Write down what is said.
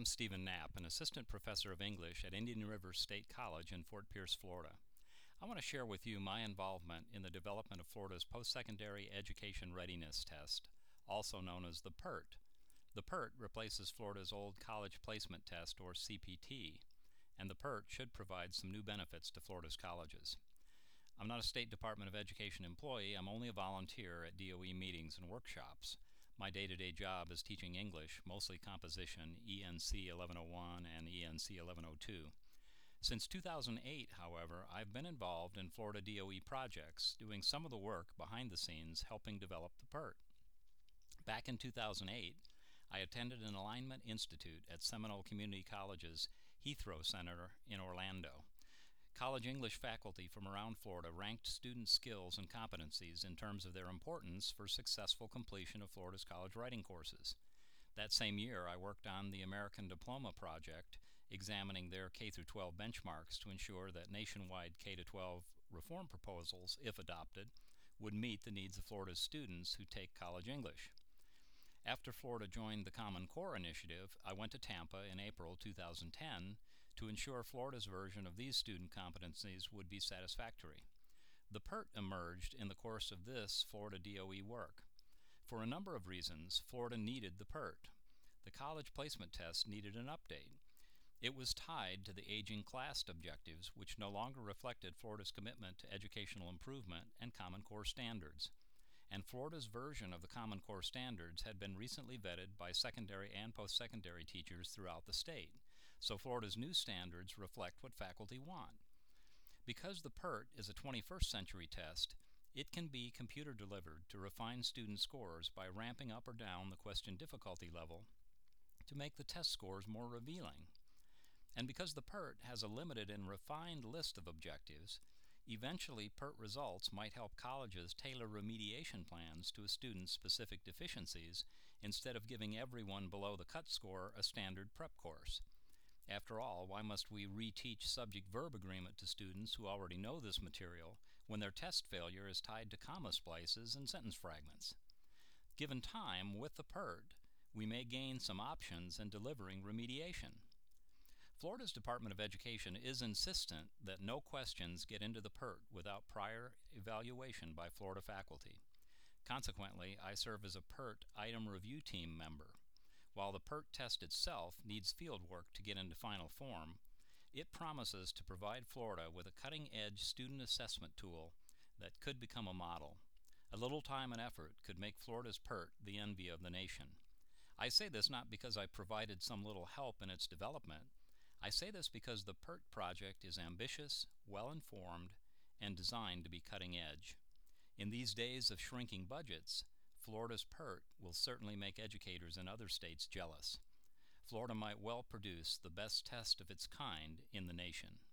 I'm Stephen Knapp, an assistant professor of English at Indian River State College in Fort Pierce, Florida. I want to share with you my involvement in the development of Florida's Post-Secondary Education Readiness Test, also known as the PERT. The PERT replaces Florida's old College Placement Test, or CPT, and the PERT should provide some new benefits to Florida's colleges. I'm not a State Department of Education employee. I'm only a volunteer at DOE meetings and workshops. My day-to-day job is teaching English, mostly composition, ENC 1101 and ENC 1102. Since 2008, however, I've been involved in Florida DOE projects, doing some of the work behind the scenes helping develop the PERT. Back in 2008, I attended an Alignment Institute at Seminole Community College's Heathrow Center in Orlando. College English faculty from around Florida ranked student skills and competencies in terms of their importance for successful completion of Florida's college writing courses. That same year, I worked on the American Diploma Project, examining their K-12 benchmarks to ensure that nationwide K-12 reform proposals, if adopted, would meet the needs of Florida's students who take college English. After Florida joined the Common Core initiative, I went to Tampa in April 2010 to ensure Florida's version of these student competencies would be satisfactory. The PERT emerged in the course of this Florida DOE work. For a number of reasons, Florida needed the PERT. The college placement test needed an update. It was tied to the aging class objectives, which no longer reflected Florida's commitment to educational improvement and Common Core standards. And Florida's version of the Common Core standards had been recently vetted by secondary and post-secondary teachers throughout the state, so Florida's new standards reflect what faculty want. Because the PERT is a 21st century test, it can be computer delivered to refine student scores by ramping up or down the question difficulty level to make the test scores more revealing. And because the PERT has a limited and refined list of objectives, eventually, PERT results might help colleges tailor remediation plans to a student's specific deficiencies instead of giving everyone below the cut score a standard prep course. After all, why must we reteach subject-verb agreement to students who already know this material when their test failure is tied to comma splices and sentence fragments? Given time, with the PERT, we may gain some options in delivering remediation. Florida's Department of Education is insistent that no questions get into the PERT without prior evaluation by Florida faculty. Consequently, I serve as a PERT item review team member. While the PERT test itself needs field work to get into final form, it promises to provide Florida with a cutting-edge student assessment tool that could become a model. A little time and effort could make Florida's PERT the envy of the nation. I say this not because I provided some little help in its development. I say this because the PERT project is ambitious, well-informed, and designed to be cutting-edge. In these days of shrinking budgets, Florida's PERT will certainly make educators in other states jealous. Florida might well produce the best test of its kind in the nation.